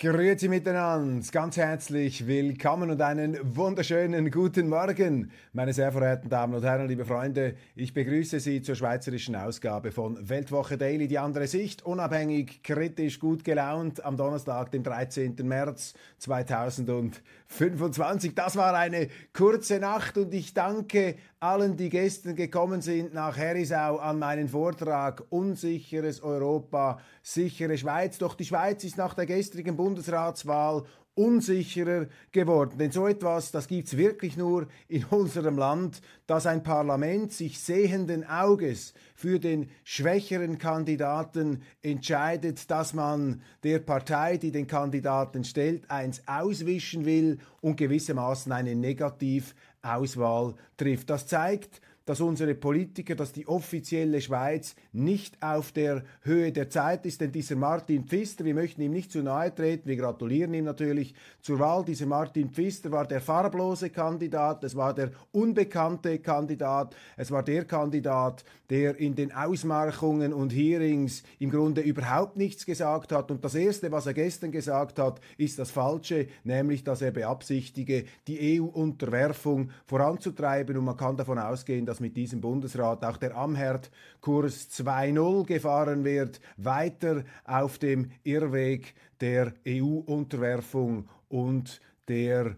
Grüezi miteinander, ganz herzlich willkommen und einen wunderschönen guten Morgen, meine sehr verehrten Damen und Herren, liebe Freunde. Ich begrüße Sie zur schweizerischen Ausgabe von Weltwoche Daily, die andere Sicht, unabhängig, kritisch, gut gelaunt, am Donnerstag, dem 13. März 2025. Das war eine kurze Nacht und ich danke allen, die gestern gekommen sind nach Herisau an meinen Vortrag Unsicheres Europa, sichere Schweiz. Doch die Schweiz ist nach der gestrigen Bundesratswahl unsicherer geworden. Denn so etwas, das gibt's wirklich nur in unserem Land, dass ein Parlament sich sehenden Auges für den schwächeren Kandidaten entscheidet, dass man der Partei, die den Kandidaten stellt, eins auswischen will und gewissermaßen eine Negativauswahl trifft. Das zeigt, dass unsere Politiker, dass die offizielle Schweiz nicht auf der Höhe der Zeit ist, denn dieser Martin Pfister, wir möchten ihm nicht zu nahe treten, wir gratulieren ihm natürlich zur Wahl. Dieser Martin Pfister war der farblose Kandidat, es war der unbekannte Kandidat, es war der Kandidat, der in den Ausmarchungen und Hearings im Grunde überhaupt nichts gesagt hat. Und das Erste, was er gestern gesagt hat, ist das Falsche, nämlich, dass er beabsichtige, die EU-Unterwerfung voranzutreiben. Und man kann davon ausgehen, dass mit diesem Bundesrat auch der Amherd-Kurs 2.0 gefahren wird, weiter auf dem Irrweg der EU-Unterwerfung und der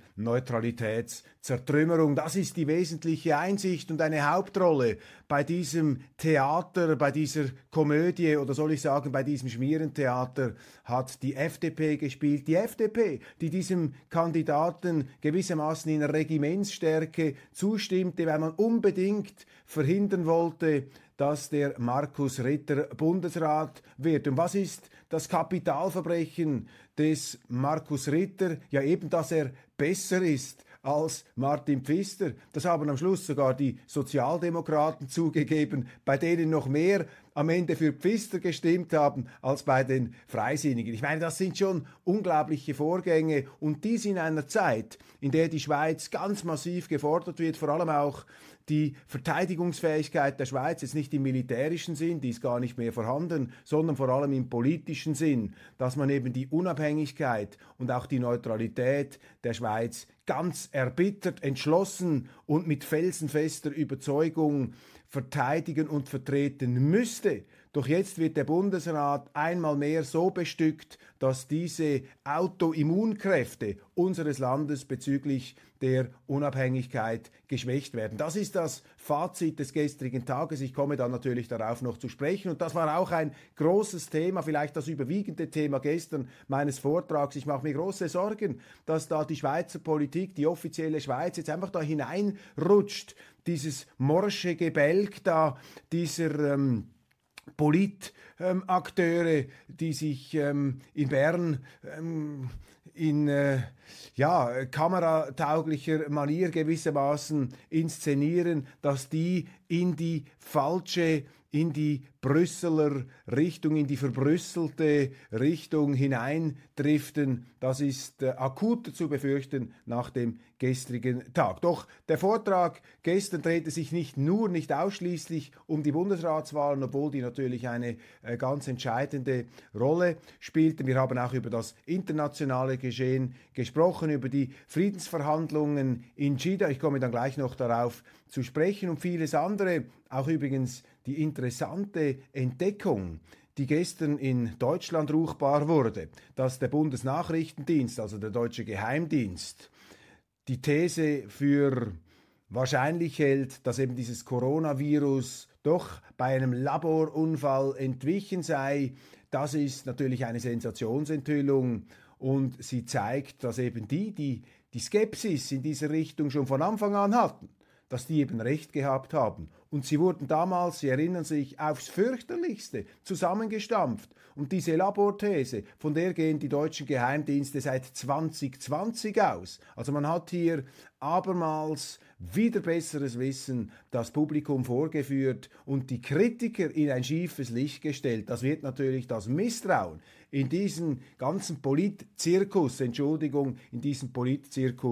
Neutralitätszertrümmerung. Das ist die wesentliche Einsicht und eine Hauptrolle bei diesem Theater, bei dieser Komödie oder soll ich sagen, bei diesem Schmierentheater hat die FDP gespielt. Die FDP, die diesem Kandidaten gewissermaßen in Regimentsstärke zustimmte, weil man unbedingt verhindern wollte, dass der Markus Ritter Bundesrat wird. Und was ist das Kapitalverbrechen des Markus Ritter? Ja, eben, dass er besser ist als Martin Pfister. Das haben am Schluss sogar die Sozialdemokraten zugegeben, bei denen noch mehr am Ende für Pfister gestimmt haben als bei den Freisinnigen. Ich meine, das sind schon unglaubliche Vorgänge und dies in einer Zeit, in der die Schweiz ganz massiv gefordert wird, vor allem auch die Verteidigungsfähigkeit der Schweiz, jetzt nicht im militärischen Sinn, die ist gar nicht mehr vorhanden, sondern vor allem im politischen Sinn, dass man eben die Unabhängigkeit und auch die Neutralität der Schweiz ganz erbittert, entschlossen und mit felsenfester Überzeugung verteidigen und vertreten müsste. Doch jetzt wird der Bundesrat einmal mehr so bestückt, dass diese Autoimmunkräfte unseres Landes bezüglich der Unabhängigkeit geschwächt werden. Das ist das Fazit des gestrigen Tages. Ich komme dann natürlich darauf noch zu sprechen. Und das war auch ein großes Thema, vielleicht das überwiegende Thema gestern meines Vortrags. Ich mache mir große Sorgen, dass da die Schweizer Politik, die offizielle Schweiz, jetzt einfach da hineinrutscht. Dieses morsche Gebälk da, dieser Politakteure, die sich in Bern in kameratauglicher Manier gewissermaßen inszenieren, dass die in die falsche, in die Brüsseler Richtung, in die verbrüsselte Richtung hineindriften. Das ist akuter zu befürchten nach dem gestrigen Tag. Doch der Vortrag gestern drehte sich nicht ausschließlich um die Bundesratswahlen, obwohl die natürlich eine ganz entscheidende Rolle spielten. Wir haben auch über das internationale Geschehen gesprochen, über die Friedensverhandlungen in Jeddah. Ich komme dann gleich noch darauf zu sprechen und vieles andere. Auch übrigens die interessante Entdeckung, die gestern in Deutschland ruchbar wurde, dass der Bundesnachrichtendienst, also der deutsche Geheimdienst, die These für wahrscheinlich hält, dass eben dieses Coronavirus doch bei einem Laborunfall entwichen sei. Das ist natürlich eine Sensationsenthüllung und sie zeigt, dass eben die Skepsis in dieser Richtung schon von Anfang an hatten, dass die eben recht gehabt haben. Und sie wurden damals, Sie erinnern sich, aufs fürchterlichste zusammengestampft. Und diese Laborthese, von der gehen die deutschen Geheimdienste seit 2020 aus. Also man hat hier abermals wieder besseres Wissen das Publikum vorgeführt und die Kritiker in ein schiefes Licht gestellt. Das wird natürlich das Misstrauen in diesen ganzen Politzirkus, in diesen Politzirkus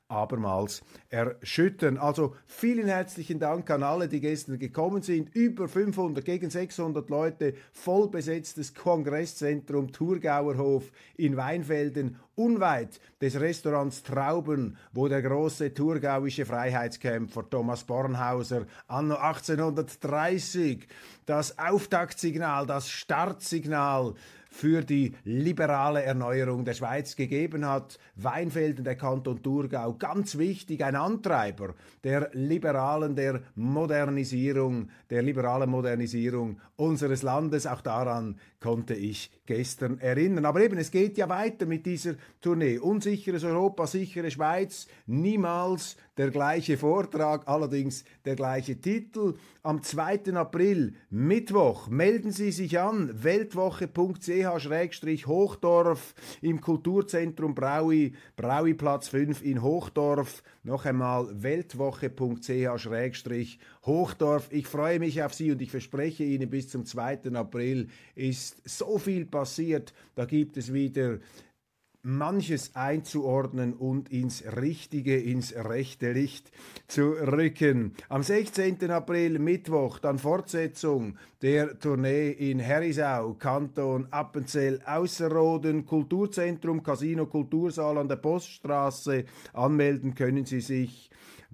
abermals erschüttern. Also vielen herzlichen Dank an alle, die gestern gekommen sind. Über 500, gegen 600 Leute, voll besetztes Kongresszentrum Thurgauer Hof in Weinfelden, unweit des Restaurants Trauben, wo der große thurgauische Freiheitskämpfer Thomas Bornhauser anno 1830 das Auftaktsignal, das Startsignal für die liberale Erneuerung der Schweiz gegeben hat. Weinfelden, der Kanton Thurgau, ganz wichtig, ein Antreiber der liberalen Modernisierung unseres Landes. Auch daran konnte ich gestern erinnern. Aber eben, es geht ja weiter mit dieser Tournee. Unsicheres Europa, sichere Schweiz, niemals der gleiche Vortrag, allerdings der gleiche Titel. Am 2. April, Mittwoch, melden Sie sich an, weltwoche.ch/Hochdorf im Kulturzentrum Brauiplatz 5 in Hochdorf. Noch einmal weltwoche.ch/Hochdorf. Ich freue mich auf Sie und ich verspreche Ihnen, bis zum 2. April ist so viel passiert. Da gibt es wieder manches einzuordnen und ins rechte Licht zu rücken. Am 16. April, Mittwoch, dann Fortsetzung der Tournee in Herisau, Kanton Appenzell Ausserrhoden, Kulturzentrum, Casino Kultursaal an der Poststraße. Anmelden können Sie sich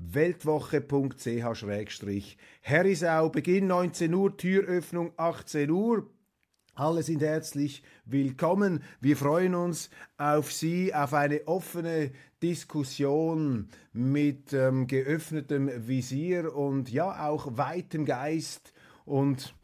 weltwoche.ch/Herisau. Beginn 19 Uhr, Türöffnung 18 Uhr. Alle sind herzlich willkommen. Wir freuen uns auf Sie, auf eine offene Diskussion mit geöffnetem Visier und ja auch weitem Geist und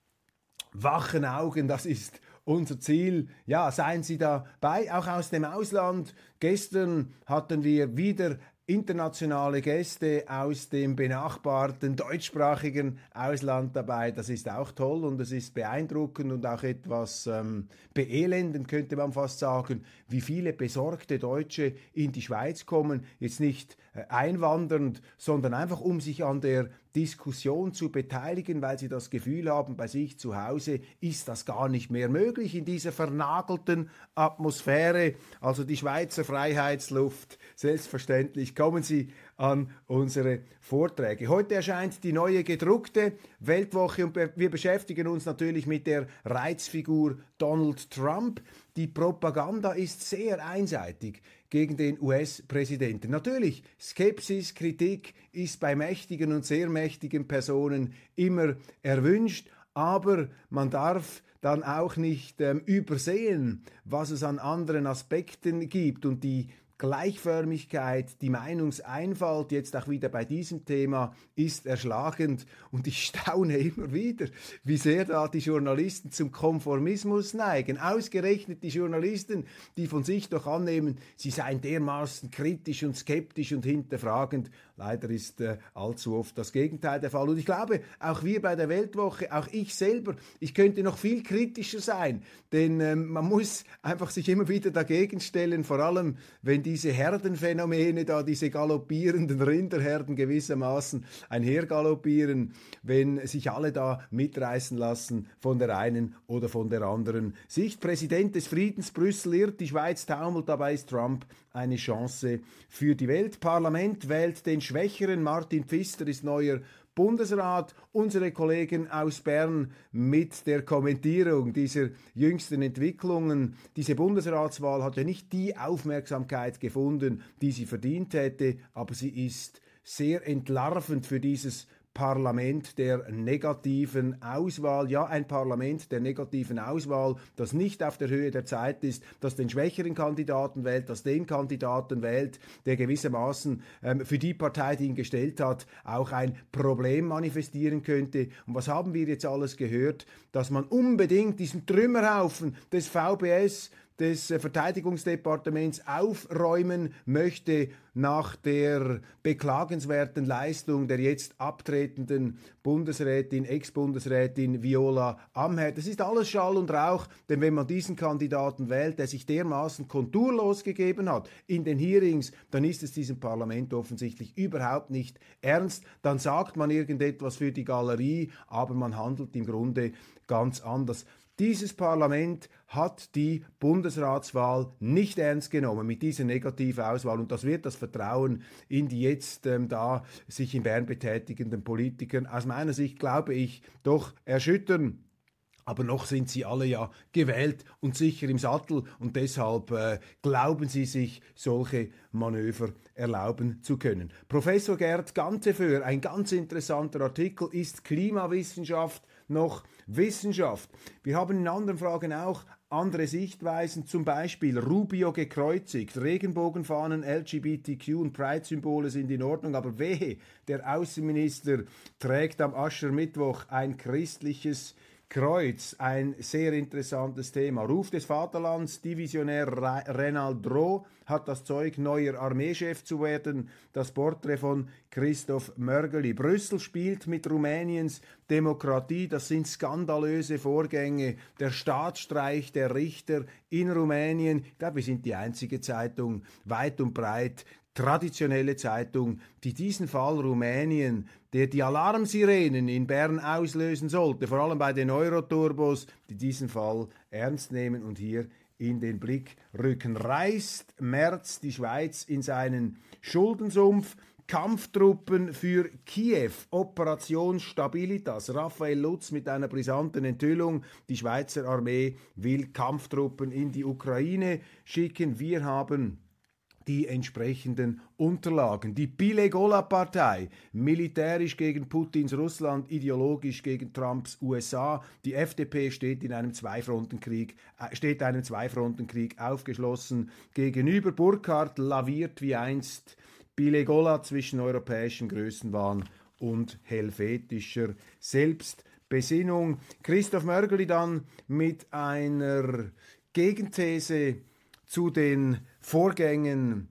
wachen Augen. Das ist unser Ziel. Ja, seien Sie dabei, auch aus dem Ausland. Gestern hatten wir wieder internationale Gäste aus dem benachbarten deutschsprachigen Ausland dabei. Das ist auch toll und es ist beeindruckend und auch etwas beelendend, könnte man fast sagen, wie viele besorgte Deutsche in die Schweiz kommen, jetzt nicht einwandernd, sondern einfach um sich an der Diskussion zu beteiligen, weil sie das Gefühl haben, bei sich zu Hause ist das gar nicht mehr möglich in dieser vernagelten Atmosphäre. Also die Schweizer Freiheitsluft, selbstverständlich kommen Sie an unsere Vorträge. Heute erscheint die neue gedruckte Weltwoche und wir beschäftigen uns natürlich mit der Reizfigur Donald Trump. Die Propaganda ist sehr einseitig gegen den US-Präsidenten. Natürlich, Skepsis, Kritik ist bei mächtigen und sehr mächtigen Personen immer erwünscht, aber man darf dann auch nicht übersehen, was es an anderen Aspekten gibt und die Gleichförmigkeit, die Meinungseinfalt, jetzt auch wieder bei diesem Thema, ist erschlagend und ich staune immer wieder, wie sehr da die Journalisten zum Konformismus neigen. Ausgerechnet die Journalisten, die von sich doch annehmen, sie seien dermaßen kritisch und skeptisch und hinterfragend. Leider ist allzu oft das Gegenteil der Fall. Und ich glaube, auch wir bei der Weltwoche, auch ich selber, ich könnte noch viel kritischer sein, denn man muss einfach sich immer wieder dagegen stellen, vor allem wenn diese Herdenphänomene da, diese galoppierenden Rinderherden gewissermaßen einhergaloppieren, wenn sich alle da mitreißen lassen von der einen oder von der anderen Sicht. Präsident des Friedens, Brüssel irrt, die Schweiz taumelt, dabei ist Trump eine Chance für die Welt. Parlament wählt den Schwächeren, Martin Pfister ist neuer Bundesrat, unsere Kollegen aus Bern mit der Kommentierung dieser jüngsten Entwicklungen. Diese Bundesratswahl hat ja nicht die Aufmerksamkeit gefunden, die sie verdient hätte, aber sie ist sehr entlarvend für dieses Parlament der negativen Auswahl. Ja, ein Parlament der negativen Auswahl, das nicht auf der Höhe der Zeit ist, das den schwächeren Kandidaten wählt, das den Kandidaten wählt, der gewissermaßen für die Partei, die ihn gestellt hat, auch ein Problem manifestieren könnte. Und was haben wir jetzt alles gehört? Dass man unbedingt diesen Trümmerhaufen des VBS, des Verteidigungsdepartements aufräumen möchte nach der beklagenswerten Leistung der jetzt abtretenden Bundesrätin, Ex-Bundesrätin Viola Amherd. Das ist alles Schall und Rauch, denn wenn man diesen Kandidaten wählt, der sich dermaßen konturlos gegeben hat in den Hearings, dann ist es diesem Parlament offensichtlich überhaupt nicht ernst. Dann sagt man irgendetwas für die Galerie, aber man handelt im Grunde ganz anders. Dieses Parlament hat die Bundesratswahl nicht ernst genommen mit dieser Negativauswahl, und das wird das Vertrauen in die jetzt da sich in Bern betätigenden Politiker aus meiner Sicht, glaube ich, doch erschüttern. Aber noch sind sie alle ja gewählt und sicher im Sattel, und deshalb glauben sie sich solche Manöver erlauben zu können. Professor Gerd Ganteföhr, ein ganz interessanter Artikel: Ist Klimawissenschaft noch Wissenschaft? Wir haben in anderen Fragen auch andere Sichtweisen, zum Beispiel Rubio gekreuzigt, Regenbogenfahnen, LGBTQ und Pride-Symbole sind in Ordnung, aber wehe, der Außenminister trägt am Aschermittwoch ein christliches Kreuz, ein sehr interessantes Thema. Ruf des Vaterlands, Divisionär Renald Roh hat das Zeug, neuer Armeechef zu werden. Das Porträt von Christoph Mörgeli. Brüssel spielt mit Rumäniens Demokratie. Das sind skandalöse Vorgänge. Der Staatsstreich der Richter in Rumänien. Ich glaube, wir sind die einzige Zeitung weit und breit, traditionelle Zeitung, die diesen Fall Rumänien, der die Alarmsirenen in Bern auslösen sollte, vor allem bei den Euroturbos, die diesen Fall ernst nehmen und hier in den Blick rücken. Reißt Merz die Schweiz in seinen Schuldensumpf? Kampftruppen für Kiew, Operation Stabilitas. Raphael Lutz mit einer brisanten Enthüllung. Die Schweizer Armee will Kampftruppen in die Ukraine schicken. Wir haben die entsprechenden Unterlagen. Die Bilegola-Partei, militärisch gegen Putins Russland, ideologisch gegen Trumps USA. Die FDP steht einem Zweifrontenkrieg aufgeschlossen gegenüber. Burkhardt laviert wie einst Bilegola zwischen europäischem Größenwahn und helvetischer Selbstbesinnung. Christoph Mörgeli dann mit einer Gegenthese zu den Vorgängen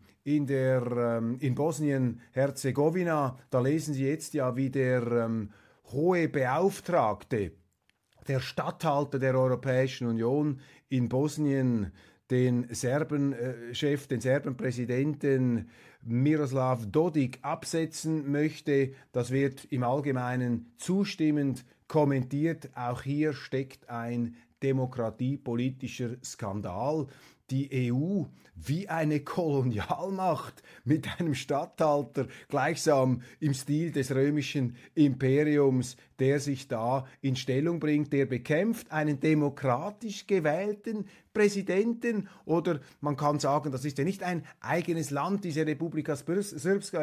in Bosnien-Herzegowina. Da lesen Sie jetzt ja, wie der hohe Beauftragte, der Statthalter der Europäischen Union in Bosnien, den Serbenchef, den Serbenpräsidenten Miroslav Dodik absetzen möchte. Das wird im Allgemeinen zustimmend kommentiert. Auch hier steckt ein demokratiepolitischer Skandal. Die EU wie eine Kolonialmacht mit einem Statthalter, gleichsam im Stil des römischen Imperiums, der sich da in Stellung bringt, der bekämpft einen demokratisch gewählten Präsidenten, oder man kann sagen, das ist ja nicht ein eigenes Land, diese Republika Srpska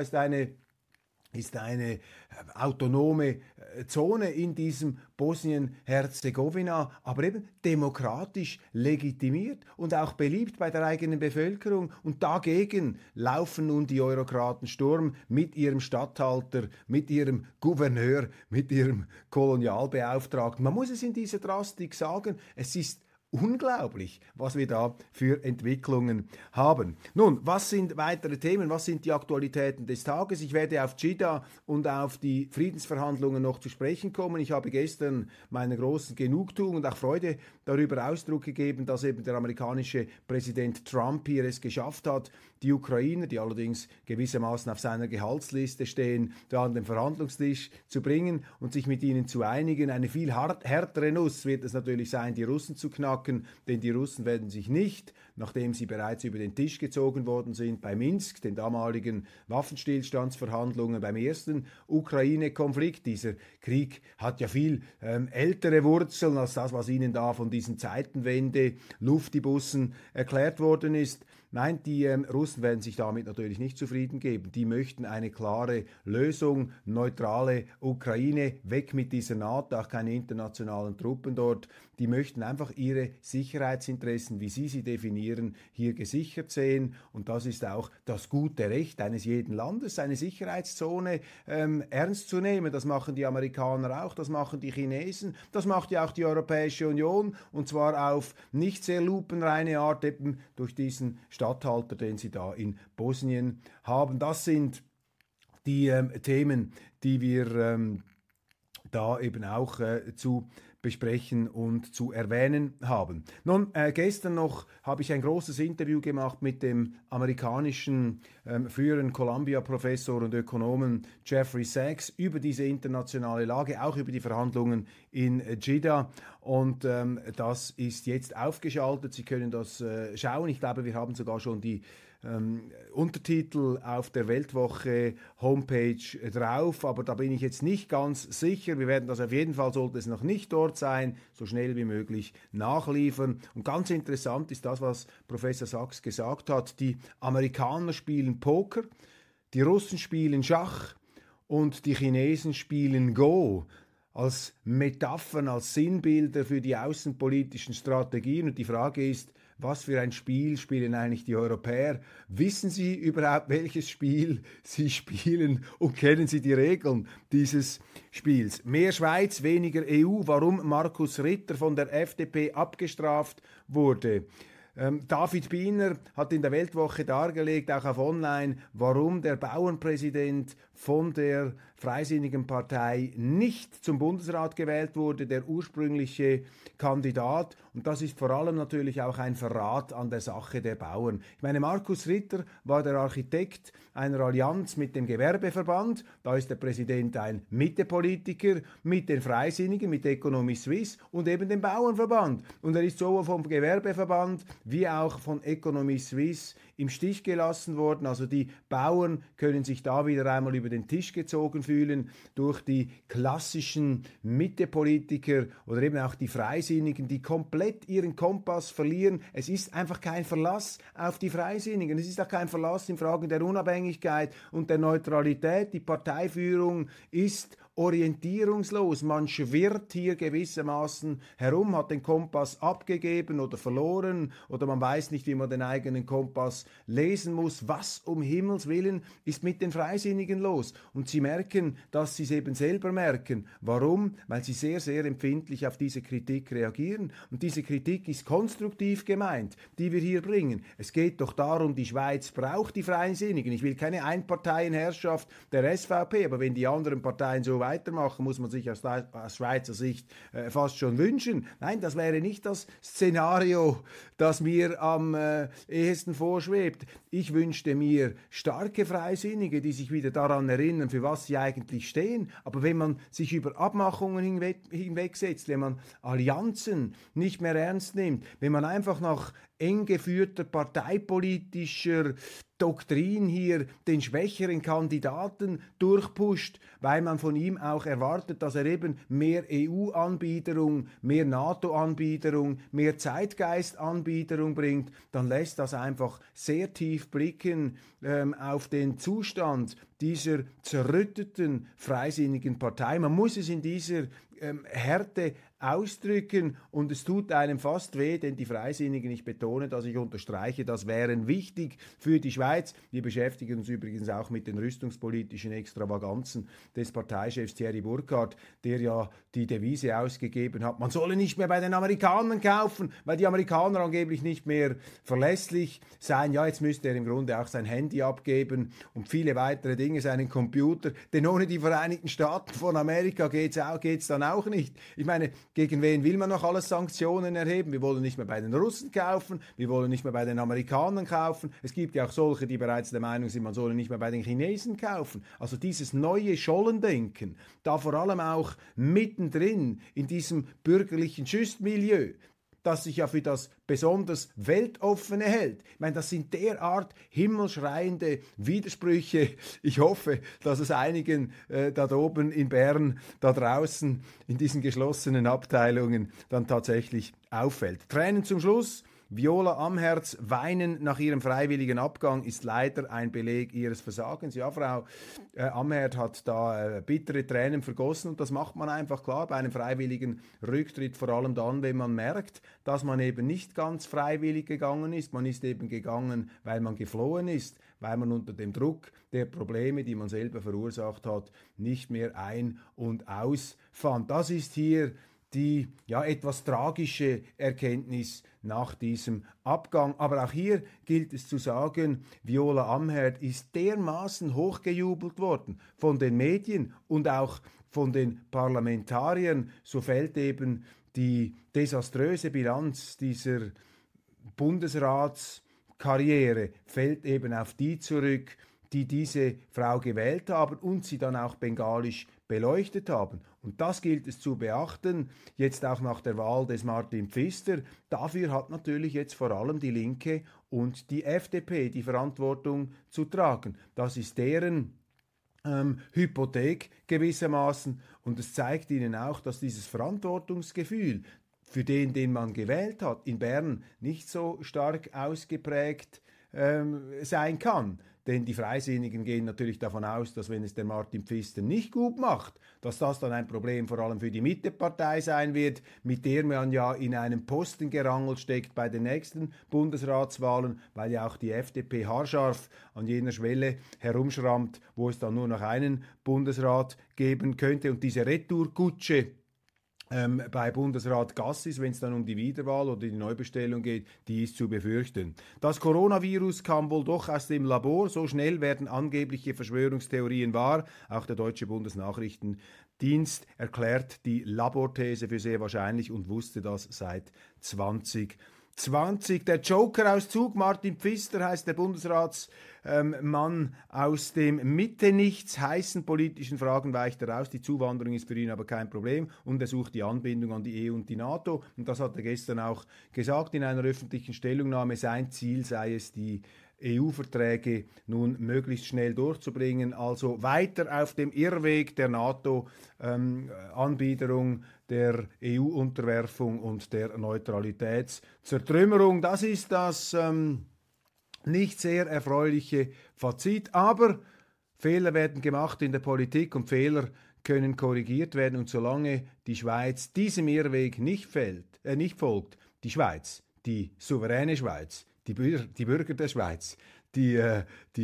ist eine autonome Zone in diesem Bosnien-Herzegowina, aber eben demokratisch legitimiert und auch beliebt bei der eigenen Bevölkerung. Und dagegen laufen nun die Eurokraten Sturm mit ihrem Statthalter, mit ihrem Gouverneur, mit ihrem Kolonialbeauftragten. Man muss es in dieser Drastik sagen, es ist unglaublich, was wir da für Entwicklungen haben. Nun, was sind weitere Themen? Was sind die Aktualitäten des Tages? Ich werde auf Dschidda und auf die Friedensverhandlungen noch zu sprechen kommen. Ich habe gestern meiner großen Genugtuung und auch Freude darüber Ausdruck gegeben, dass eben der amerikanische Präsident Trump hier es geschafft hat, die Ukrainer, die allerdings gewissermaßen auf seiner Gehaltsliste stehen, da an den Verhandlungstisch zu bringen und sich mit ihnen zu einigen. Eine viel härtere Nuss wird es natürlich sein, die Russen zu knacken, denn die Russen werden sich nicht, nachdem sie bereits über den Tisch gezogen worden sind bei Minsk, den damaligen Waffenstillstandsverhandlungen beim ersten Ukraine-Konflikt. Dieser Krieg hat ja viel ältere Wurzeln als das, was ihnen da von diesen Zeitenwende-Luftibussen erklärt worden ist. Nein, die Russen werden sich damit natürlich nicht zufrieden geben. Die möchten eine klare Lösung, neutrale Ukraine, weg mit dieser NATO, auch keine internationalen Truppen dort. Die möchten einfach ihre Sicherheitsinteressen, wie sie definieren, hier gesichert sehen. Und das ist auch das gute Recht eines jeden Landes, eine Sicherheitszone ernst zu nehmen. Das machen die Amerikaner auch, das machen die Chinesen, das macht ja auch die Europäische Union, und zwar auf nicht sehr lupenreine Art, eben durch diesen Statthalter, den sie da in Bosnien haben. Das sind die Themen, die wir da eben auch zu besprechen und zu erwähnen haben. Nun, gestern noch habe ich ein großes Interview gemacht mit dem amerikanischen früheren Columbia-Professor und Ökonomen Jeffrey Sachs über diese internationale Lage, auch über die Verhandlungen in Jeddah. Und das ist jetzt aufgeschaltet. Sie können das schauen. Ich glaube, wir haben sogar schon die Untertitel auf der Weltwoche Homepage drauf, aber da bin ich jetzt nicht ganz sicher. Wir werden das auf jeden Fall, sollte es noch nicht dort sein, so schnell wie möglich nachliefern. Und ganz interessant ist das, was Professor Sachs gesagt hat. Die Amerikaner spielen Poker, die Russen spielen Schach und die Chinesen spielen Go. Als Metaphern, als Sinnbilder für die außenpolitischen Strategien. Und die Frage ist, was für ein Spiel spielen eigentlich die Europäer? Wissen Sie überhaupt, welches Spiel Sie spielen und kennen Sie die Regeln dieses Spiels? Mehr Schweiz, weniger EU, warum Markus Ritter von der FDP abgestraft wurde. David Biener hat in der Weltwoche dargelegt, auch auf Online, warum der Bauernpräsident von der Freisinnigen Partei nicht zum Bundesrat gewählt wurde, der ursprüngliche Kandidat. Und das ist vor allem natürlich auch ein Verrat an der Sache der Bauern. Ich meine, Markus Ritter war der Architekt einer Allianz mit dem Gewerbeverband. Da ist der Präsident ein Mittepolitiker mit den Freisinnigen, mit Economy Suisse und eben dem Bauernverband. Und er ist sowohl vom Gewerbeverband wie auch von Economy Suisse im Stich gelassen worden. Also die Bauern können sich da wieder einmal über den Tisch gezogen fühlen durch die klassischen Mittepolitiker oder eben auch die Freisinnigen, die komplett ihren Kompass verlieren. Es ist einfach kein Verlass auf die Freisinnigen. Es ist auch kein Verlass in Fragen der Unabhängigkeit und der Neutralität. Die Parteiführung ist orientierungslos. Man schwirrt hier gewissermaßen herum, hat den Kompass abgegeben oder verloren oder man weiß nicht, wie man den eigenen Kompass lesen muss. Was um Himmels Willen ist mit den Freisinnigen los? Und sie merken, dass sie es eben selber merken. Warum? Weil sie sehr, sehr empfindlich auf diese Kritik reagieren. Und diese Kritik ist konstruktiv gemeint, die wir hier bringen. Es geht doch darum, die Schweiz braucht die Freisinnigen. Ich will keine Einparteienherrschaft der SVP, aber wenn die anderen Parteien so weitermachen, muss man sich aus Schweizer Sicht fast schon wünschen. Nein, das wäre nicht das Szenario, das mir am ehesten vorschwebt. Ich wünschte mir starke Freisinnige, die sich wieder daran erinnern, für was sie eigentlich stehen. Aber wenn man sich über Abmachungen hinwegsetzt, wenn man Allianzen nicht mehr ernst nimmt, wenn man einfach nach eng geführter parteipolitischer Doktrin hier den schwächeren Kandidaten durchpusht, weil man von ihm auch erwartet, dass er eben mehr EU-Anbiederung, mehr NATO-Anbiederung, mehr Zeitgeist-Anbiederung bringt, dann lässt das einfach sehr tief blicken auf den Zustand dieser zerrütteten freisinnigen Partei. Man muss es in dieser Härte ausdrücken und es tut einem fast weh, denn die Freisinnigen, ich betone das, ich unterstreiche, das wären wichtig für die Schweiz. Wir beschäftigen uns übrigens auch mit den rüstungspolitischen Extravaganzen des Parteichefs Thierry Burkhardt, der ja die Devise ausgegeben hat, man solle nicht mehr bei den Amerikanern kaufen, weil die Amerikaner angeblich nicht mehr verlässlich seien. Ja, jetzt müsste er im Grunde auch sein Handy abgeben und viele weitere Dinge, seinen Computer, denn ohne die Vereinigten Staaten von Amerika geht's dann auch nicht. Ich meine, gegen wen will man noch alles Sanktionen erheben? Wir wollen nicht mehr bei den Russen kaufen, wir wollen nicht mehr bei den Amerikanern kaufen. Es gibt ja auch solche, die bereits der Meinung sind, man solle nicht mehr bei den Chinesen kaufen. Also dieses neue Schollendenken, da vor allem auch mittendrin in diesem bürgerlichen Schüssmilieu, das sich ja für das besonders Weltoffene hält. Ich meine, das sind derart himmelschreiende Widersprüche. Ich hoffe, dass es einigen da oben in Bern, da draußen in diesen geschlossenen Abteilungen dann tatsächlich auffällt. Tränen zum Schluss. Viola Amherz weinen nach ihrem freiwilligen Abgang ist leider ein Beleg ihres Versagens. Ja, Frau Amherz hat da bittere Tränen vergossen und das macht man einfach klar bei einem freiwilligen Rücktritt, vor allem dann, wenn man merkt, dass man eben nicht ganz freiwillig gegangen ist. Man ist eben gegangen, weil man geflohen ist, weil man unter dem Druck der Probleme, die man selber verursacht hat, nicht mehr ein- und ausfand. Das ist hier die ja etwas tragische Erkenntnis nach diesem Abgang. Aber auch hier gilt es zu sagen, Viola Amherd ist dermaßen hochgejubelt worden von den Medien und auch von den Parlamentariern. So fällt eben die desaströse Bilanz dieser Bundesratskarriere fällt eben auf die zurück, die diese Frau gewählt haben und sie dann auch bengalisch beleuchtet haben. Und das gilt es zu beachten, jetzt auch nach der Wahl des Martin Pfister. Dafür hat natürlich jetzt vor allem die Linke und die FDP die Verantwortung zu tragen. Das ist deren Hypothek gewissermaßen, und es zeigt ihnen auch, dass dieses Verantwortungsgefühl für den man gewählt hat, in Bern nicht so stark ausgeprägt sein kann. Denn die Freisinnigen gehen natürlich davon aus, dass wenn es der Martin Pfister nicht gut macht, dass das dann ein Problem vor allem für die Mittepartei sein wird, mit der man ja in einem Postengerangel steckt bei den nächsten Bundesratswahlen, weil ja auch die FDP haarscharf an jener Schwelle herumschrammt, wo es dann nur noch einen Bundesrat geben könnte. Und diese Retourkutsche bei Bundesrat Gassis, wenn es dann um die Wiederwahl oder die Neubestellung geht, die ist zu befürchten. Das Coronavirus kam wohl doch aus dem Labor. So schnell werden angebliche Verschwörungstheorien wahr. Auch der deutsche Bundesnachrichtendienst erklärt die Laborthese für sehr wahrscheinlich und wusste das seit 2020. Der Joker-Auszug, Martin Pfister heißt der Bundesratsmann aus dem Mitte-Nichts heißen politischen Fragen weicht er aus. Die Zuwanderung ist für ihn aber kein Problem und er sucht die Anbindung an die EU und die NATO. Und das hat er gestern auch gesagt in einer öffentlichen Stellungnahme. Sein Ziel sei es, die EU-Verträge nun möglichst schnell durchzubringen, also weiter auf dem Irrweg der NATO-Anbiederung, der EU-Unterwerfung und der Neutralitätszertrümmerung. Das ist das nicht sehr erfreuliche Fazit, aber Fehler werden gemacht in der Politik und Fehler können korrigiert werden, und solange die Schweiz diesem Irrweg nicht folgt, die Schweiz, die souveräne Schweiz, die Bürger der Schweiz, der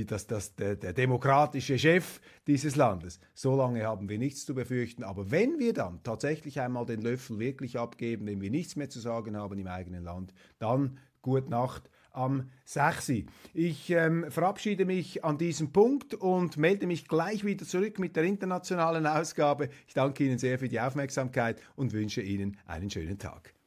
demokratische Chef dieses Landes. So lange haben wir nichts zu befürchten. Aber wenn wir dann tatsächlich einmal den Löffel wirklich abgeben, wenn wir nichts mehr zu sagen haben im eigenen Land, dann gute Nacht am 6. Ich verabschiede mich an diesem Punkt und melde mich gleich wieder zurück mit der internationalen Ausgabe. Ich danke Ihnen sehr für die Aufmerksamkeit und wünsche Ihnen einen schönen Tag.